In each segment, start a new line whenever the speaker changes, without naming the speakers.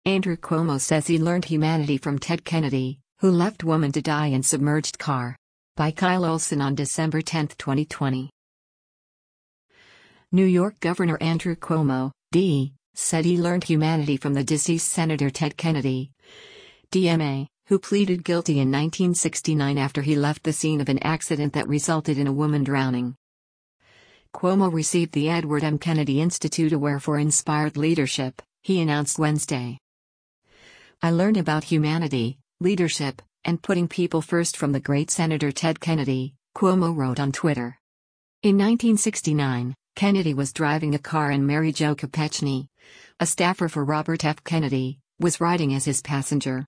Andrew Cuomo says he learned humanity from Ted Kennedy, who left woman to die in submerged car. By Kyle Olson on December 10, 2020. New York Governor Andrew Cuomo, D., said he learned humanity from the deceased Senator Ted Kennedy, DMA, who pleaded guilty in 1969 after he left the scene of an accident that resulted in a woman drowning. Cuomo received the Edward M. Kennedy Institute Award for Inspired Leadership, he announced Wednesday. I learned about humanity, leadership, and putting people first from the great Senator Ted Kennedy, Cuomo wrote on Twitter. In 1969, Kennedy was driving a car and Mary Jo Kopechne, a staffer for Robert F. Kennedy, was riding as his passenger.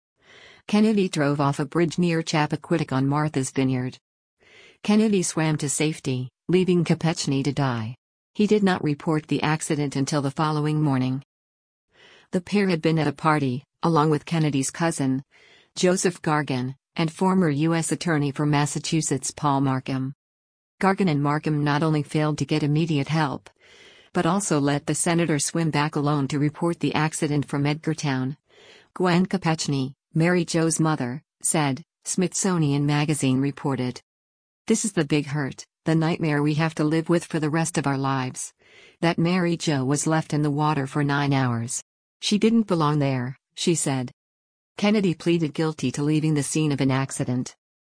Kennedy drove off a bridge near Chappaquiddick on Martha's Vineyard. Kennedy swam to safety, leaving Kopechne to die. He did not report the accident until the following morning. The pair had been at a party, along with Kennedy's cousin, Joseph Gargan, and former U.S. Attorney for Massachusetts Paul Markham. Gargan and Markham not only failed to get immediate help, but also let the senator swim back alone to report the accident from Edgartown. Gwen Kopechne, Mary Jo's mother, said, Smithsonian Magazine reported. This is the big hurt, the nightmare we have to live with for the rest of our lives. That Mary Jo was left in the water for 9 hours. She didn't belong there, she said. Kennedy pleaded guilty to leaving the scene of an accident.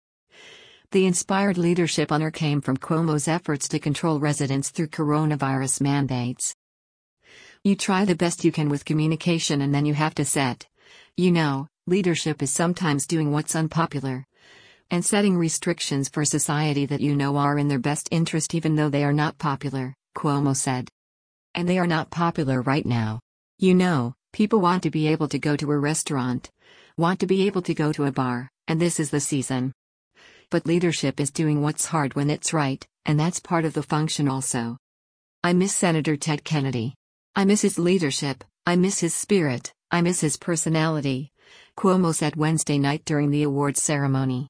The inspired leadership honor came from Cuomo's efforts to control residents through coronavirus mandates. You try the best you can with communication and then you have to set. Leadership is sometimes doing what's unpopular. And setting restrictions for society that are in their best interest even though they are not popular, Cuomo said. And they are not popular right now. People want to be able to go to a restaurant, want to be able to go to a bar, and this is the season. But leadership is doing what's hard when it's right, and that's part of the function also. I miss Senator Ted Kennedy. I miss his leadership, I miss his spirit, I miss his personality, Cuomo said Wednesday night during the awards ceremony.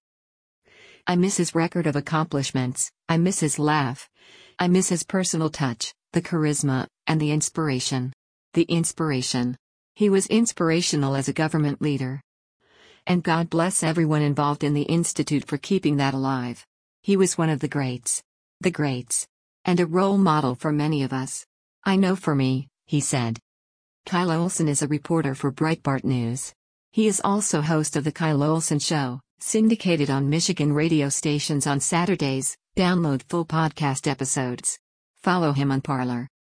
I miss his record of accomplishments, I miss his laugh. I miss his personal touch, the charisma, and the inspiration. The inspiration. He was inspirational as a government leader. And God bless everyone involved in the Institute for keeping that alive. He was one of the greats. The greats. And a role model for many of us. I know for me, he said. Kyle Olson is a reporter for Breitbart News. He is also host of The Kyle Olson Show, syndicated on Michigan radio stations on Saturdays. Download full podcast episodes. Follow him on Parler.